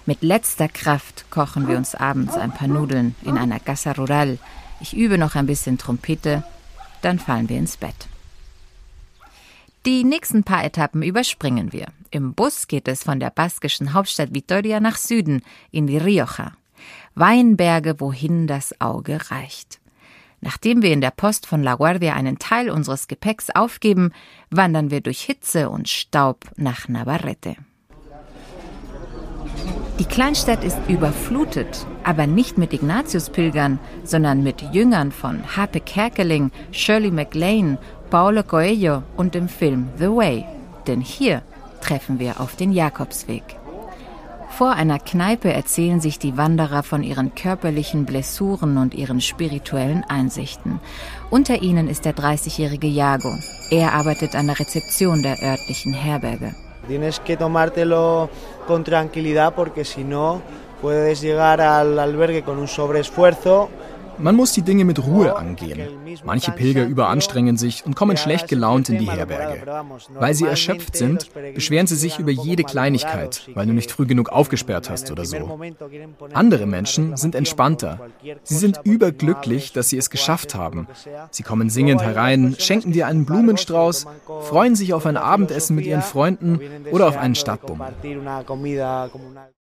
Mit letzter Kraft kochen wir uns abends ein paar Nudeln in einer Casa Rural. Ich übe noch ein bisschen Trompete, dann fallen wir ins Bett. Die nächsten paar Etappen überspringen wir. Im Bus geht es von der baskischen Hauptstadt Vitoria nach Süden, in die Rioja. Weinberge, wohin das Auge reicht. Nachdem wir in der Post von La Guardia einen Teil unseres Gepäcks aufgeben, wandern wir durch Hitze und Staub nach Navarrete. Die Kleinstadt ist überflutet, aber nicht mit Ignatiuspilgern, sondern mit Jüngern von Hape Kerkeling, Shirley MacLaine, Paulo Coelho und dem Film The Way. Denn hier treffen wir auf den Jakobsweg. Vor einer Kneipe erzählen sich die Wanderer von ihren körperlichen Blessuren und ihren spirituellen Einsichten. Unter ihnen ist der 30-jährige Jago. Er arbeitet an der Rezeption der örtlichen Herberge. Tienes que tomártelo con tranquilidad, porque si no puedes llegar al albergue con un sobreesfuerzo. Man muss die Dinge mit Ruhe angehen. Manche Pilger überanstrengen sich und kommen schlecht gelaunt in die Herberge. Weil sie erschöpft sind, beschweren sie sich über jede Kleinigkeit, weil du nicht früh genug aufgesperrt hast oder so. Andere Menschen sind entspannter. Sie sind überglücklich, dass sie es geschafft haben. Sie kommen singend herein, schenken dir einen Blumenstrauß, freuen sich auf ein Abendessen mit ihren Freunden oder auf einen Stadtbummel.